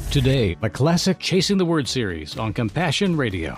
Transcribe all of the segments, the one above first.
Today, a classic Chasing the Word series on Compassion Radio.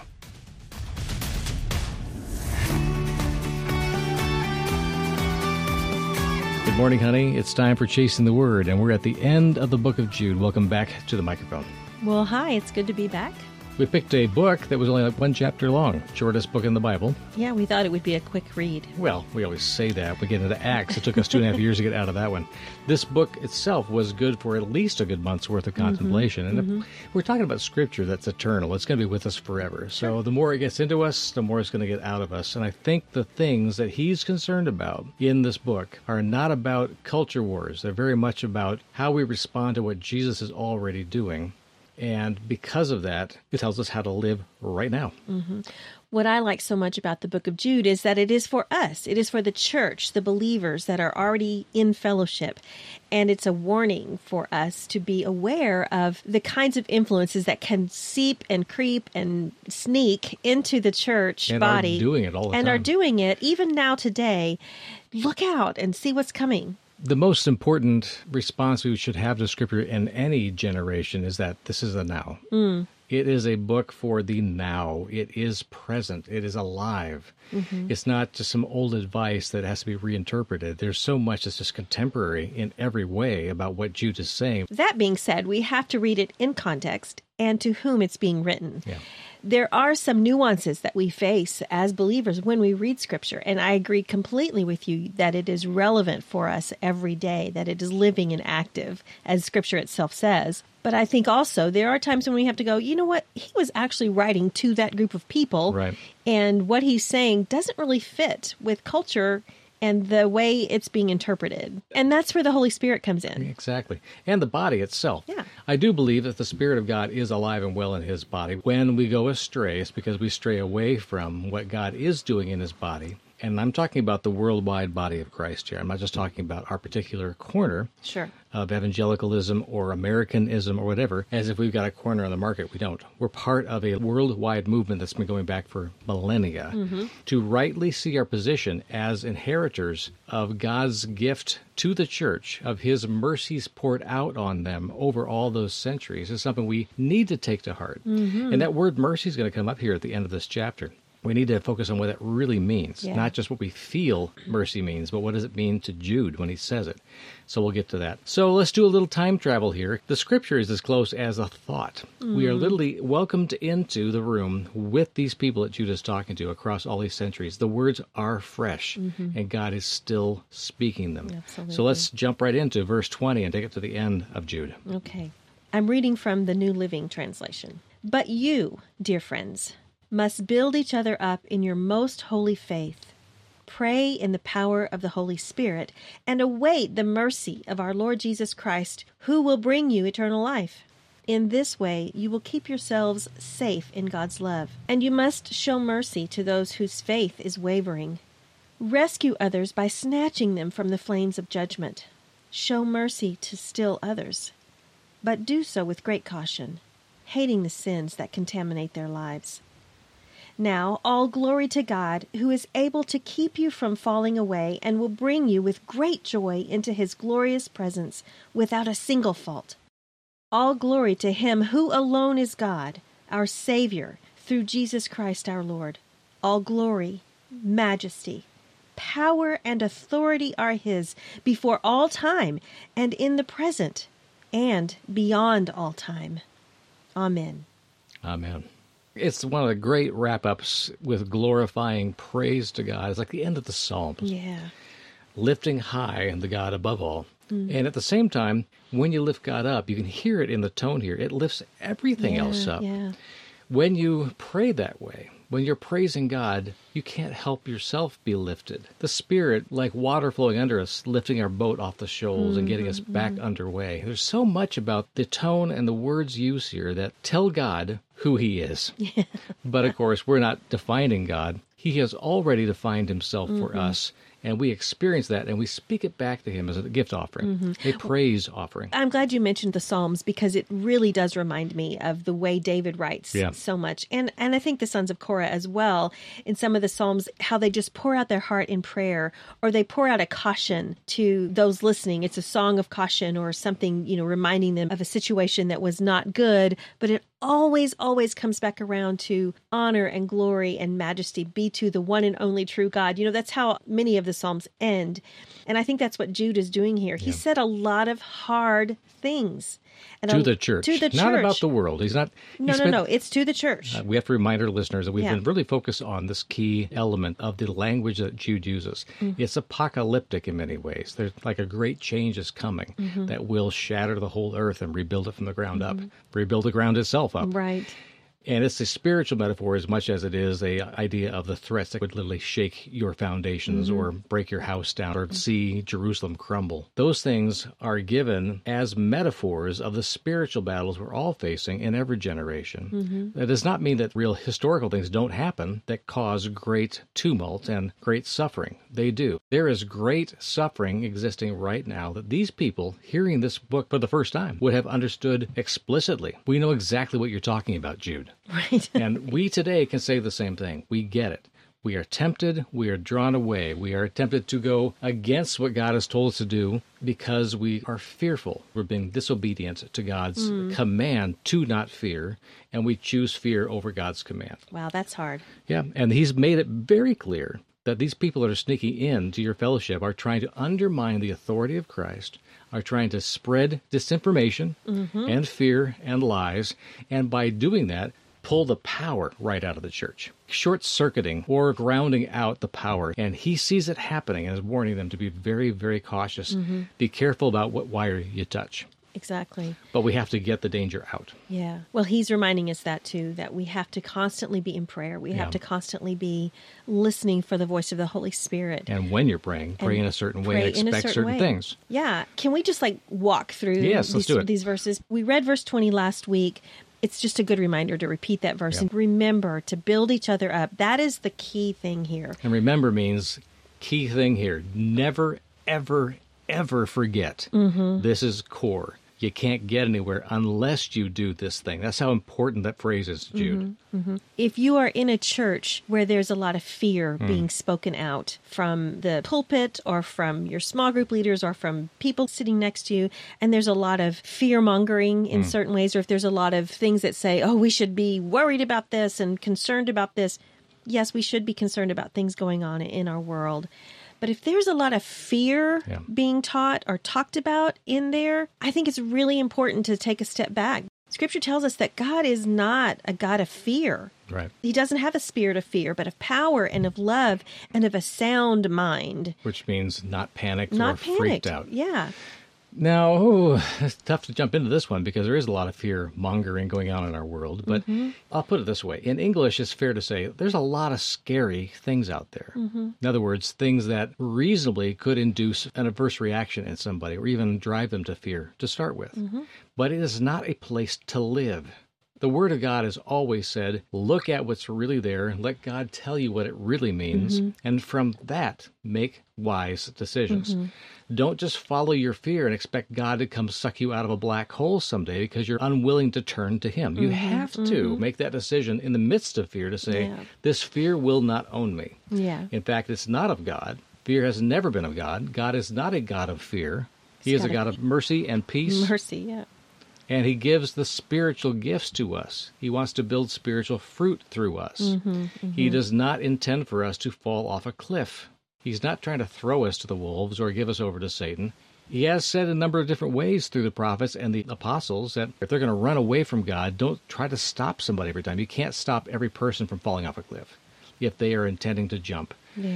Good morning, honey. It's time for Chasing the Word, and we're at the end of the book of Jude. Welcome back to the microphone. Well, hi. It's good to be back. We picked a book that was only like one chapter long, shortest book in the Bible. Yeah, we thought it would be a quick read. Well, we always say that. We get into Acts. It took us 2.5 years to get out of that one. This book itself was good for at least a good month's worth of contemplation. And if we're talking about Scripture that's eternal. It's going to be with us forever. So the more it gets into us, the more it's going to get out of us. And I think the things that he's concerned about in this book are not about culture wars. They're very much about how we respond to what Jesus is already doing. And because of that, it tells us how to live right now. What I like so much about the book of Jude is that it is for us. It is for the church, the believers that are already in fellowship. And it's a warning for us to be aware of the kinds of influences that can seep and creep and sneak into the church And body. are doing it all the and time. are doing it even now today. Look out and see what's coming. The most important response we should have to Scripture in any generation is that this is a now. It is a book for the now. It is present. It is alive. It's not just some old advice that has to be reinterpreted. There's so much that's just contemporary in every way about what Jude is saying. That being said, we have to read it in context and to whom it's being written. Yeah. There are some nuances that we face as believers when we read Scripture, and I agree completely with you that it is relevant for us every day, that it is living and active, as Scripture itself says. But I think also there are times when we have to go, you know what, he was actually writing to that group of people, Right. and what he's saying doesn't really fit with culture and the way it's being interpreted. And that's where the Holy Spirit comes in. Exactly. And the body itself. Yeah. I do believe that the Spirit of God is alive and well in his body. When we go astray, it's because we stray away from what God is doing in his body. And I'm talking about the worldwide body of Christ here. I'm not just talking about our particular corner Sure. of evangelicalism or Americanism or whatever, as if we've got a corner on the market. We don't. We're part of a worldwide movement that's been going back for millennia to rightly see our position as inheritors of God's gift to the church, of his mercies poured out on them over all those centuries, is something we need to take to heart. And that word mercy is going to come up here at the end of this chapter. We need to focus on what it really means, not just what we feel mercy means, but what does it mean to Jude when he says it. So we'll get to that. So let's do a little time travel here. The Scripture is as close as a thought. We are literally welcomed into the room with these people that Jude is talking to across all these centuries. The words are fresh, and God is still speaking them. Absolutely. So let's jump right into verse 20 and take it to the end of Jude. Okay. I'm reading from the New Living Translation. But you, dear friends, must build each other up in your most holy faith. Pray in the power of the Holy Spirit and await the mercy of our Lord Jesus Christ, who will bring you eternal life. In this way, you will keep yourselves safe in God's love, and you must show mercy to those whose faith is wavering. Rescue others by snatching them from the flames of judgment. Show mercy to still others, but do so with great caution, hating the sins that contaminate their lives. Now, all glory to God, who is able to keep you from falling away and will bring you with great joy into his glorious presence without a single fault. All glory to him who alone is God, our Savior, through Jesus Christ our Lord. All glory, majesty, power, and authority are his before all time and in the present and beyond all time. Amen. Amen. It's one of the great wrap-ups with glorifying praise to God. It's like the end of the Psalms. Yeah. Lifting high the God above all. And at the same time, when you lift God up, you can hear it in the tone here. It lifts everything else up. Yeah. When you pray that way, when you're praising God, you can't help yourself be lifted. The Spirit, like water flowing under us, lifting our boat off the shoals and getting us back underway. There's so much about the tone and the words used here that tell God who he is. But of course, we're not defining God. He has already defined himself for us And we experience that, and we speak it back to him as a gift offering, a praise offering. I'm glad you mentioned the Psalms because it really does remind me of the way David writes so much. And I think the sons of Korah as well, in some of the Psalms, how they just pour out their heart in prayer, or they pour out a caution to those listening. It's a song of caution or something, reminding them of a situation that was not good, but it always comes back around to honor and glory and majesty be to the one and only true God. That's how many of the Psalms end. And I think that's what Jude is doing here. He said a lot of hard things. And to the church. Not about the world. He's not. No. It's to the church. We have to remind our listeners that we've been really focused on this key element of the language that Jude uses. It's apocalyptic in many ways. There's like a great change is coming that will shatter the whole earth and rebuild it from the ground up, rebuild the ground itself up. Right. And it's a spiritual metaphor as much as it is a idea of the threats that would literally shake your foundations or break your house down or see Jerusalem crumble. Those things are given as metaphors of the spiritual battles we're all facing in every generation. That does not mean that real historical things don't happen that cause great tumult and great suffering. They do. There is great suffering existing right now that these people, hearing this book for the first time, would have understood explicitly. We know exactly what you're talking about, Jude. Right. And we today can say the same thing. We get it. We are tempted. We are drawn away. We are tempted to go against what God has told us to do because we are fearful. We're being disobedient to God's command to not fear, and we choose fear over God's command. Wow, that's hard. Yeah, and he's made it very clear that these people that are sneaking into your fellowship are trying to undermine the authority of Christ, are trying to spread disinformation and fear and lies, and by doing that, pull the power right out of the church, short-circuiting or grounding out the power. And he sees it happening and is warning them to be very, very cautious. Be careful about what wire you touch. Exactly. But we have to get the danger out. Yeah. Well, he's reminding us that too, that we have to constantly be in prayer. We have to constantly be listening for the voice of the Holy Spirit. And when you're praying, pray in a certain way and expect certain things. Yeah. Can we just walk through these verses? We read verse 20 last week. It's just a good reminder to repeat that verse and remember to build each other up. That is the key thing here. And remember means key thing here. Never, ever, ever forget. This is core. You can't get anywhere unless you do this thing. That's how important that phrase is, Jude. If you are in a church where there's a lot of fear being spoken out from the pulpit or from your small group leaders or from people sitting next to you, and there's a lot of fear-mongering in certain ways, or if there's a lot of things that say, oh, we should be worried about this and concerned about this. Yes, we should be concerned about things going on in our world. But if there's a lot of fear being taught or talked about in there, I think it's really important to take a step back. Scripture tells us that God is not a God of fear. Right. He doesn't have a spirit of fear, but of power and of love and of a sound mind. Which means not panicked or freaked out. Yeah. Now, it's tough to jump into this one because there is a lot of fear-mongering going on in our world. But I'll put it this way. In English, it's fair to say there's a lot of scary things out there. In other words, things that reasonably could induce an adverse reaction in somebody or even drive them to fear to start with. But it is not a place to live. The Word of God has always said, look at what's really there, let God tell you what it really means, and from that, make wise decisions. Don't just follow your fear and expect God to come suck you out of a black hole someday because you're unwilling to turn to Him. You have to make that decision in the midst of fear to say, this fear will not own me. In fact, it's not of God. Fear has never been of God. God is not a God of fear. He is a God of mercy and peace. And He gives the spiritual gifts to us. He wants to build spiritual fruit through us. He does not intend for us to fall off a cliff. He's not trying to throw us to the wolves or give us over to Satan. He has said a number of different ways through the prophets and the apostles that if they're going to run away from God, don't try to stop somebody every time. You can't stop every person from falling off a cliff if they are intending to jump.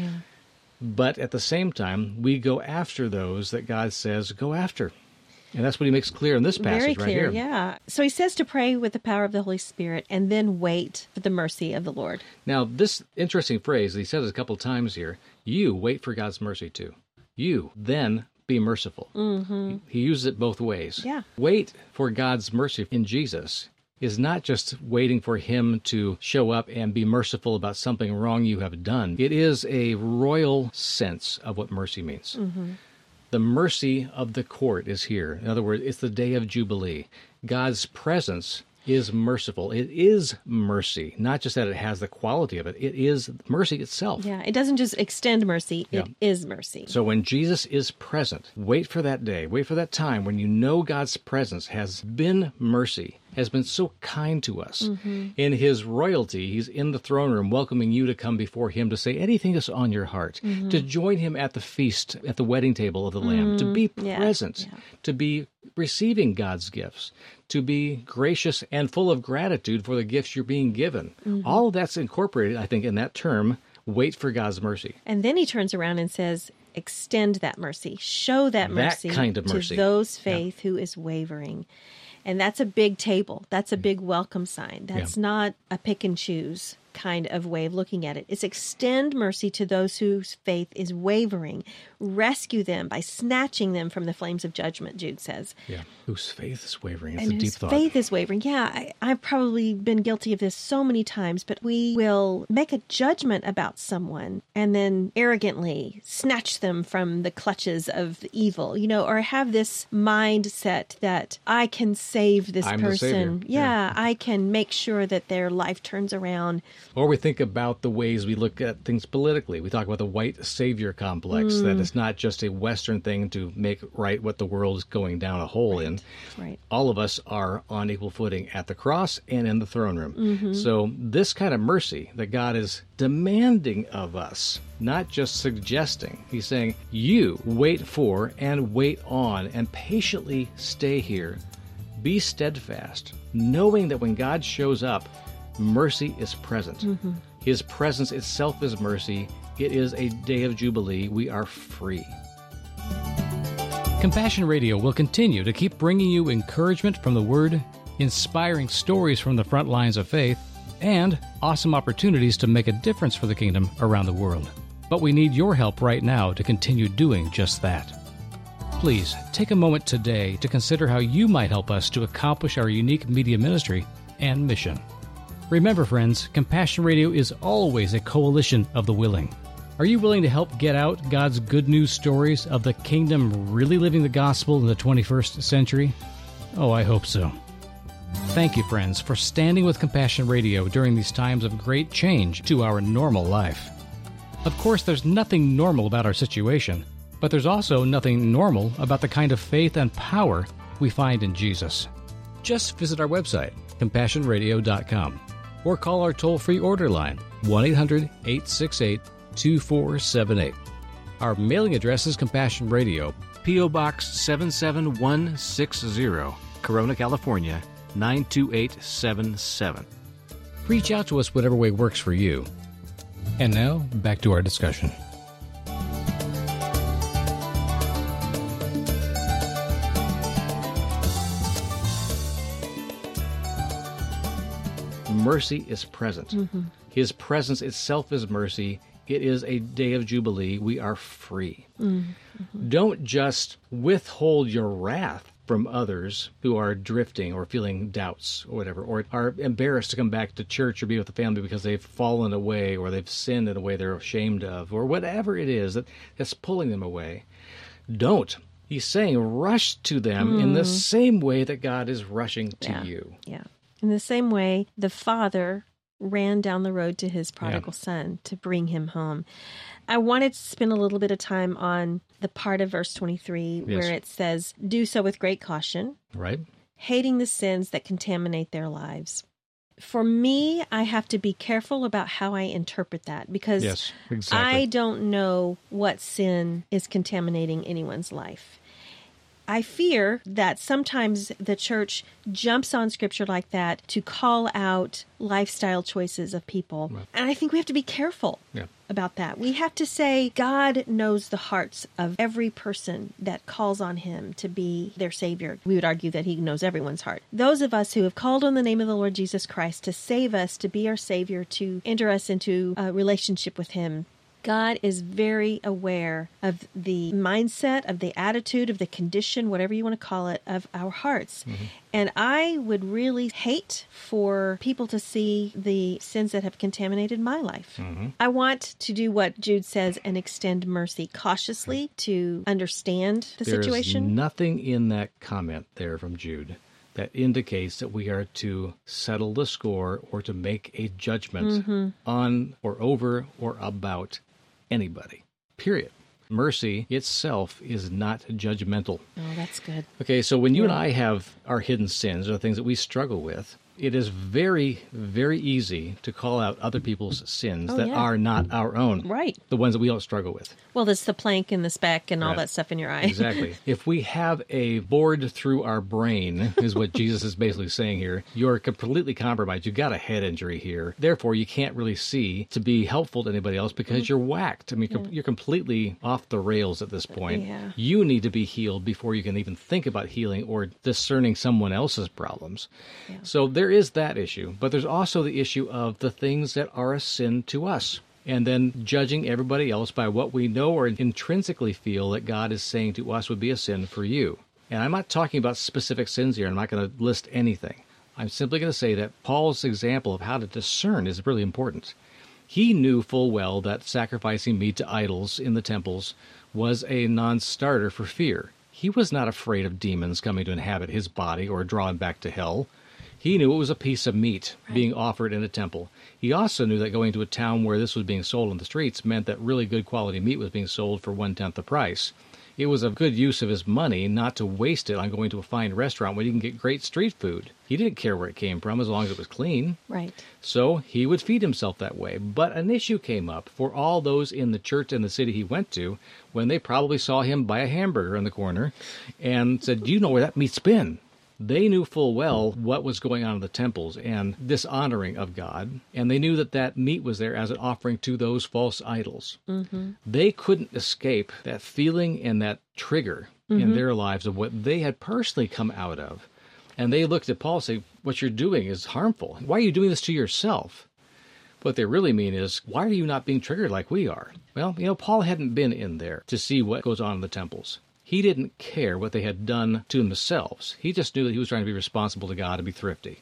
But at the same time, we go after those that God says go after. And that's what He makes clear in this passage right here. Very clear, So He says to pray with the power of the Holy Spirit and then wait for the mercy of the Lord. Now, this interesting phrase, He says it a couple of times here, you wait for God's mercy too. You then be merciful. He uses it both ways. Wait for God's mercy in Jesus. is not just waiting for him to show up and be merciful about something wrong you have done. It is a royal sense of what mercy means. The mercy of the court is here. In other words, it's the day of Jubilee. God's presence is merciful. It is mercy, not just that it has the quality of it. It is mercy itself. Yeah, it doesn't just extend mercy. It is mercy. So when Jesus is present, wait for that day, wait for that time when you know God's presence has been mercy, has been so kind to us. In his royalty, he's in the throne room welcoming you to come before him to say anything that's on your heart, to join him at the feast, at the wedding table of the Lamb, to be present, to be receiving God's gifts, to be gracious and full of gratitude for the gifts you're being given. All of that's incorporated, I think, in that term, wait for God's mercy. And then he turns around and says, extend that mercy, show that mercy, kind of mercy to those faith who is wavering. And that's a big table. That's a big welcome sign. That's not a pick and choose kind of way of looking at it. It's extend mercy to those whose faith is wavering. Rescue them by snatching them from the flames of judgment, Jude says. Yeah, whose faith is wavering. It's And a deep whose thought. faith is wavering. Yeah, I've probably been guilty of this so many times, but we will make a judgment about someone and then arrogantly snatch them from the clutches of evil, or have this mindset that I can save this I'm the person. savior. Yeah. I can make sure that their life turns around. Or we think about the ways we look at things politically. We talk about the white savior complex, that it's not just a Western thing to make right what the world is going down a hole in. Right. All of us are on equal footing at the cross and in the throne room. So this kind of mercy that God is demanding of us, not just suggesting. He's saying, you wait for and wait on and patiently stay here. Be steadfast, knowing that when God shows up, mercy is present. His presence itself is mercy. It is a day of Jubilee. We are free. Compassion Radio will continue to keep bringing you encouragement from the Word, inspiring stories from the front lines of faith, and awesome opportunities to make a difference for the kingdom around the world. But we need your help right now to continue doing just that. Please take a moment today to consider how you might help us to accomplish our unique media ministry and mission. Remember, friends, Compassion Radio is always a coalition of the willing. Are you willing to help get out God's good news stories of the kingdom really living the gospel in the 21st century? Oh, I hope so. Thank you, friends, for standing with Compassion Radio during these times of great change to our normal life. Of course, there's nothing normal about our situation, but there's also nothing normal about the kind of faith and power we find in Jesus. Just visit our website, CompassionRadio.com, or call our toll-free order line, 1-800-868-2478. Our mailing address is Compassion Radio, P.O. Box 77160, Corona, California, 92877. Reach out to us whatever way works for you. And now, back to our discussion. Mercy is present. His presence itself is mercy. It is a day of Jubilee. We are free. Don't just withhold your wrath from others who are drifting or feeling doubts or whatever, or are embarrassed to come back to church or be with the family because they've fallen away or they've sinned in a way they're ashamed of, or whatever it is that's pulling them away. Don't. He's saying rush to them in the same way that God is rushing to you. Yeah. In the same way, the father ran down the road to his prodigal son to bring him home. I wanted to spend a little bit of time on the part of verse 23 where it says, do so with great caution, Right? hating the sins that contaminate their lives. For me, I have to be careful about how I interpret that because Yes, exactly. I don't know what sin is contaminating anyone's life. I fear that sometimes the church jumps on scripture like that to call out lifestyle choices of people. Right. And I think we have to be careful about that. We have to say God knows the hearts of every person that calls on him to be their Savior. We would argue that he knows everyone's heart. Those of us who have called on the name of the Lord Jesus Christ to save us, to be our Savior, to enter us into a relationship with him, God is very aware of the mindset, of the attitude, of the condition, whatever you want to call it, of our hearts. And I would really hate for people to see the sins that have contaminated my life. I want to do what Jude says and extend mercy cautiously to understand the situation. There's nothing in that comment there from Jude that indicates that we are to settle the score or to make a judgment on or over or about anybody, period. Mercy itself is not judgmental. Oh, that's good. Okay, so when you and I have our hidden sins or the things that we struggle with, it is very, very easy to call out other people's sins that are not our own. Right. The ones that we don't struggle with. Well, there's the plank and the speck and all that stuff in your eye. Exactly. If we have a board through our brain, is what Jesus is basically saying here, you're completely compromised. You've got a head injury here. Therefore, you can't really see to be helpful to anybody else because you're whacked. I mean, you're completely off the rails at this point. Yeah. You need to be healed before you can even think about healing or discerning someone else's problems. Yeah. So there is that issue, but there's also the issue of the things that are a sin to us. And then judging everybody else by what we know or intrinsically feel that God is saying to us would be a sin for you. And I'm not talking about specific sins here. I'm not going to list anything. I'm simply going to say that Paul's example of how to discern is really important. He knew full well that sacrificing meat to idols in the temples was a non-starter for fear. He was not afraid of demons coming to inhabit his body or draw him back to hell. He knew it was a piece of meat being offered in a temple. He also knew that going to a town where this was being sold on the streets meant that really good quality meat was being sold for 1/10 the price. It was a good use of his money not to waste it on going to a fine restaurant where you can get great street food. He didn't care where it came from as long as it was clean. Right. So he would feed himself that way. But an issue came up for all those in the church and the city he went to when they probably saw him buy a hamburger in the corner and said, "Do you know where that meat's been?" They knew full well what was going on in the temples and dishonoring of God, and they knew that that meat was there as an offering to those false idols. They couldn't escape that feeling and that trigger in their lives of what they had personally come out of. And they looked at Paul and said, "What you're doing is harmful. Why are you doing this to yourself?" What they really mean is, why are you not being triggered like we are? Well, Paul hadn't been in there to see what goes on in the temples. He didn't care what they had done to themselves. He just knew that he was trying to be responsible to God and be thrifty.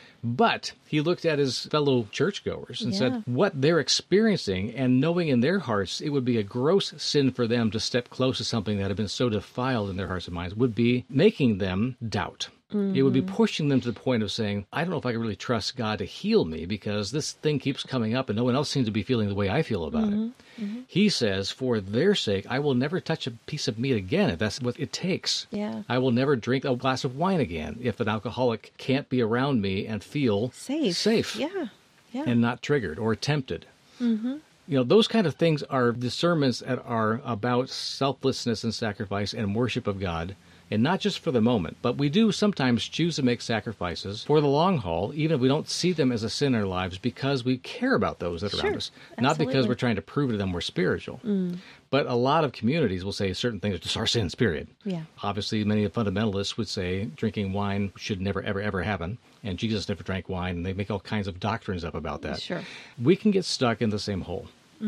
But he looked at his fellow churchgoers and said what they're experiencing and knowing in their hearts it would be a gross sin for them to step close to something that had been so defiled in their hearts and minds would be making them doubt. It would be pushing them to the point of saying, I don't know if I can really trust God to heal me because this thing keeps coming up and no one else seems to be feeling the way I feel about it. He says, for their sake, I will never touch a piece of meat again if that's what it takes. Yeah. I will never drink a glass of wine again if an alcoholic can't be around me and feel safe. Yeah. And not triggered or tempted. Those kind of things are discernments that are about selflessness and sacrifice and worship of God. And not just for the moment, but we do sometimes choose to make sacrifices for the long haul, even if we don't see them as a sin in our lives, because we care about those that are around us. Not because we're trying to prove to them we're spiritual. But a lot of communities will say certain things are just our sins, period. Yeah. Obviously, many of the fundamentalists would say drinking wine should never, ever, ever happen. And Jesus never drank wine, and they make all kinds of doctrines up about that. Sure. We can get stuck in the same hole.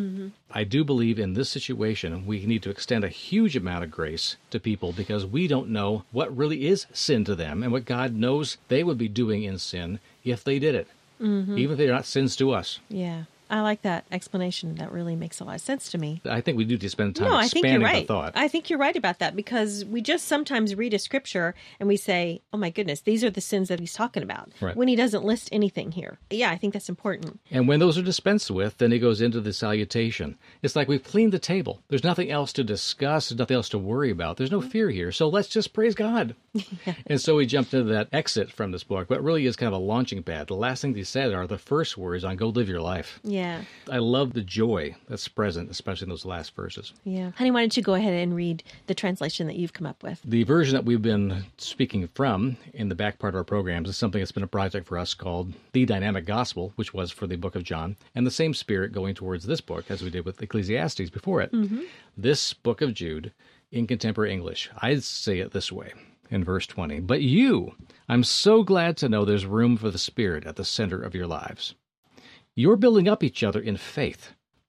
I do believe in this situation, we need to extend a huge amount of grace to people because we don't know what really is sin to them and what God knows they would be doing in sin if they did it, even if they're not sins to us. Yeah. I like that explanation. That really makes a lot of sense to me. I think we do need to spend time expanding the thought. I think you're right about that because we just sometimes read a scripture and we say, oh my goodness, these are the sins that he's talking about when he doesn't list anything here. Yeah, I think that's important. And when those are dispensed with, then he goes into the salutation. It's like we've cleaned the table. There's nothing else to discuss. There's nothing else to worry about. There's no fear here. So let's just praise God. And so we jumped into that exit from this book, but really is kind of a launching pad. The last things he said are the first words on go live your life. Yeah. I love the joy that's present, especially in those last verses. Yeah. Honey, why don't you go ahead and read the translation that you've come up with? The version that we've been speaking from in the back part of our programs is something that's been a project for us called The Dynamic Gospel, which was for the book of John, and the same spirit going towards this book as we did with Ecclesiastes before it. This book of Jude in contemporary English, I'd say it this way. In verse 20, but you, I'm so glad to know there's room for the Spirit at the center of your lives. You're building up each other in faith,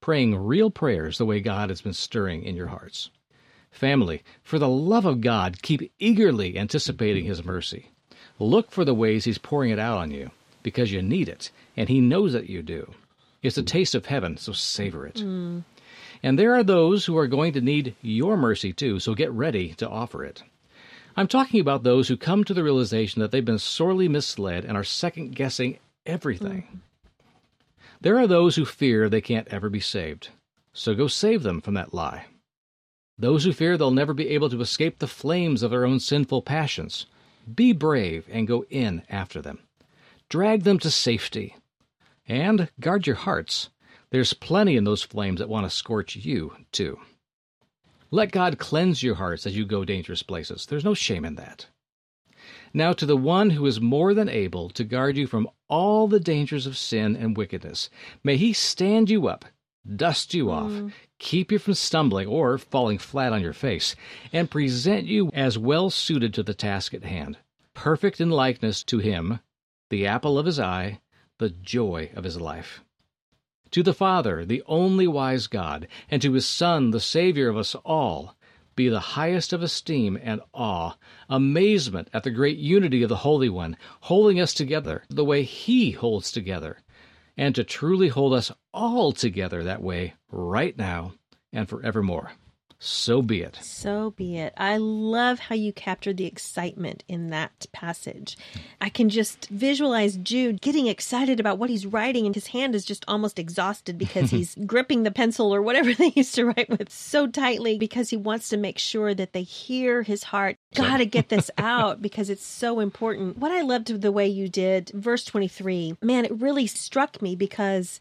praying real prayers the way God has been stirring in your hearts. Family, for the love of God, keep eagerly anticipating His mercy. Look for the ways He's pouring it out on you, because you need it, and He knows that you do. It's a taste of heaven, so savor it. And there are those who are going to need your mercy too, so get ready to offer it. I'm talking about those who come to the realization that they've been sorely misled and are second-guessing everything. There are those who fear they can't ever be saved, so go save them from that lie. Those who fear they'll never be able to escape the flames of their own sinful passions, be brave and go in after them. Drag them to safety. And guard your hearts. There's plenty in those flames that want to scorch you, too. Let God cleanse your hearts as you go dangerous places. There's no shame in that. Now to the one who is more than able to guard you from all the dangers of sin and wickedness, may He stand you up, dust you off, keep you from stumbling or falling flat on your face, and present you as well suited to the task at hand, perfect in likeness to Him, the apple of His eye, the joy of His life. To the Father, the only wise God, and to His Son, the Savior of us all, be the highest of esteem and awe, amazement at the great unity of the Holy One, holding us together the way He holds together, and to truly hold us all together that way right now and forevermore. So be it. So be it. I love how you captured the excitement in that passage. I can just visualize Jude getting excited about what he's writing, and his hand is just almost exhausted because he's gripping the pencil or whatever they used to write with so tightly because he wants to make sure that they hear his heart. Got to get this out because it's so important. What I loved the way you did, verse 23, man, it really struck me because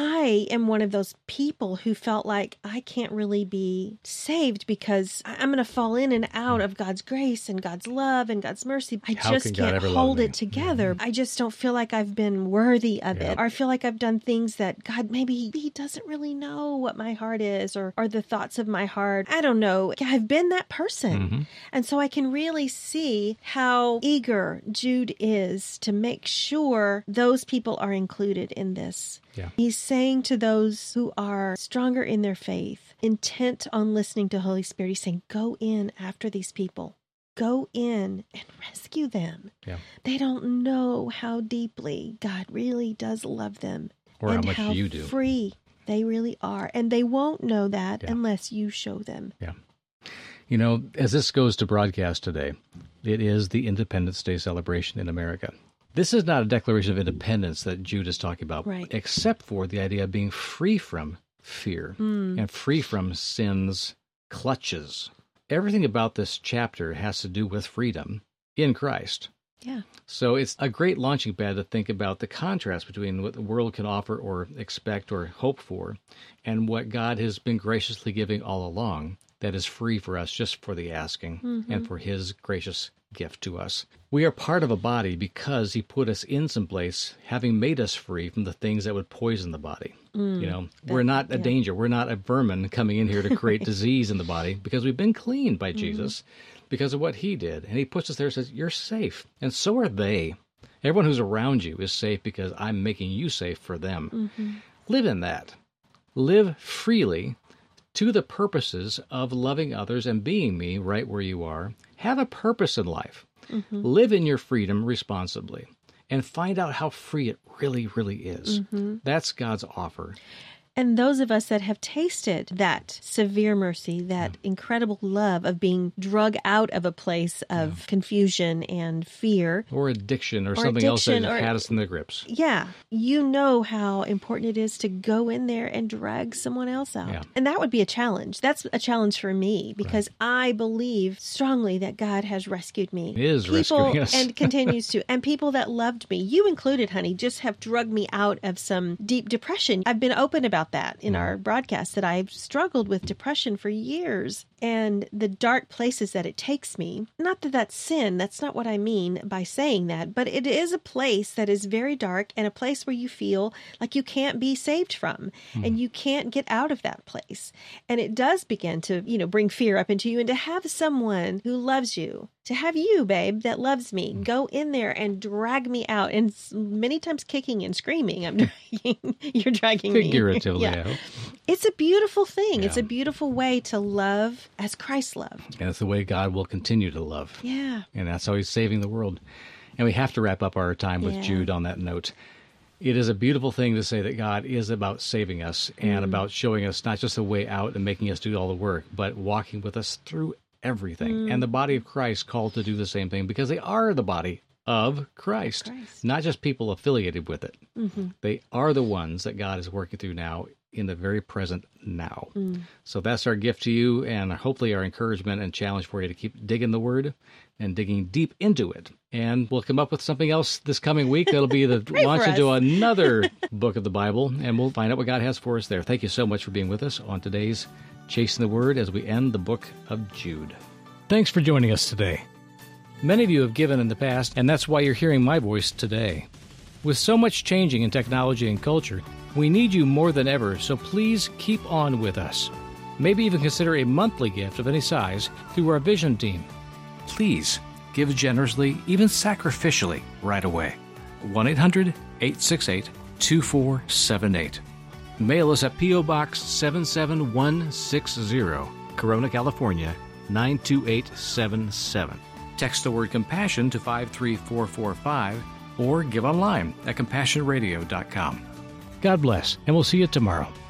I am one of those people who felt like I can't really be saved because I'm going to fall in and out of God's grace and God's love and God's mercy. I just can't hold it together. I just don't feel like I've been worthy of it. Or I feel like I've done things that God, maybe He doesn't really know what my heart is or the thoughts of my heart. I don't know. I've been that person. And so I can really see how eager Jude is to make sure those people are included in this. He's saying to those who are stronger in their faith, intent on listening to Holy Spirit, He's saying, go in after these people. Go in and rescue them. They don't know how deeply God really does love them. Or and how much you do. Free they really are. And they won't know that unless you show them. You know, as this goes to broadcast today, it is the Independence Day celebration in America. This is not a declaration of independence that Jude is talking about, except for the idea of being free from fear and free from sin's clutches. Everything about this chapter has to do with freedom in Christ. So it's a great launching pad to think about the contrast between what the world can offer or expect or hope for and what God has been graciously giving all along that is free for us just for the asking and for His gracious gift to us. We are part of a body because He put us in some place, having made us free from the things that would poison the body. You know, we're not a danger. We're not a vermin coming in here to create disease in the body because we've been cleaned by Jesus because of what He did. And He puts us there and says, you're safe. And so are they. Everyone who's around you is safe because I'm making you safe for them. Live in that. Live freely to the purposes of loving others and being me right where you are. Have a purpose in life. Live in your freedom responsibly and find out how free it really, really is. That's God's offer. And those of us that have tasted that severe mercy, that incredible love of being drug out of a place of confusion and fear. Or addiction or something else that had us in the grips. You know how important it is to go in there and drag someone else out. And that would be a challenge. That's a challenge for me because I believe strongly that God has rescued me. He is rescuing us. And continues to. And people that loved me, you included, honey, just have drugged me out of some deep depression. I've been open about that in our broadcast, that I've struggled with depression for years and the dark places that it takes me. Not that that's sin. That's not what I mean by saying that. But it is a place that is very dark and a place where you feel like you can't be saved from and you can't get out of that place. And it does begin to, bring fear up into you, and to have someone who loves you to have you, babe, that loves me, go in there and drag me out. And many times kicking and screaming, you're dragging me. Figuratively, I hope. It's a beautiful thing. Yeah. It's a beautiful way to love as Christ loved. And it's the way God will continue to love. Yeah. And that's how he's saving the world. And we have to wrap up our time with Jude on that note. It is a beautiful thing to say that God is about saving us and about showing us not just a way out and making us do all the work, but walking with us through everything. And the body of Christ called to do the same thing because they are the body of Christ. Not just people affiliated with it. They are the ones that God is working through now in the very present now. So that's our gift to you and hopefully our encouragement and challenge for you to keep digging the Word and digging deep into it. And we'll come up with something else this coming week. That'll be the launch into another book of the Bible, and we'll find out what God has for us there. Thank you so much for being with us on today's Chasing the Word as we end the book of Jude. Thanks for joining us today. Many of you have given in the past, and that's why you're hearing my voice today. With so much changing in technology and culture, we need you more than ever, so please keep on with us. Maybe even consider a monthly gift of any size through our Vision team. Please give generously, even sacrificially, right away. 1-800-868-2478. Mail us at P.O. Box 77160, Corona, California, 92877. Text the word compassion to 53445 or give online at compassionradio.com. God bless, and we'll see you tomorrow.